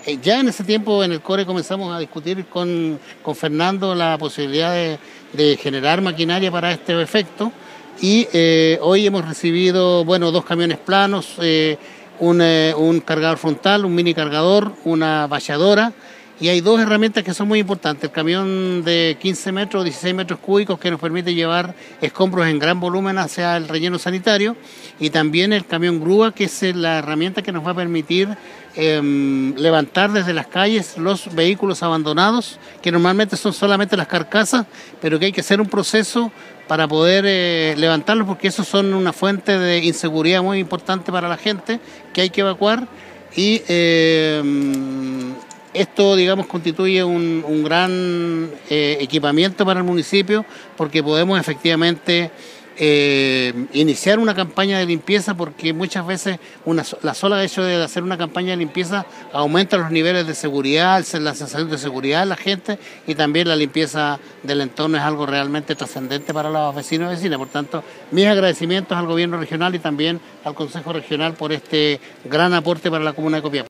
Ya en ese tiempo en el CORE comenzamos a discutir con Fernando la posibilidad de generar maquinaria para este efecto y hoy hemos recibido, bueno, 2 camiones planos, un cargador frontal, un mini cargador, una valladora, y hay 2 herramientas que son muy importantes. El camión de 15 metros, 16 metros cúbicos que nos permite llevar escombros en gran volumen hacia el relleno sanitario, y también el camión grúa, que es la herramienta que nos va a permitir levantar desde las calles los vehículos abandonados, que normalmente son solamente las carcasas, pero que hay que hacer un proceso para poder levantarlos, porque esos son una fuente de inseguridad muy importante para la gente que hay que evacuar. Y esto, digamos, constituye un gran equipamiento para el municipio, porque podemos efectivamente iniciar una campaña de limpieza, porque muchas veces la sola hecho de hacer una campaña de limpieza aumenta los niveles de seguridad, la sensación de seguridad de la gente, y también la limpieza del entorno es algo realmente trascendente para los vecinos y vecinas. Por tanto, mis agradecimientos al gobierno regional y también al Consejo Regional por este gran aporte para la comuna de Copiapó.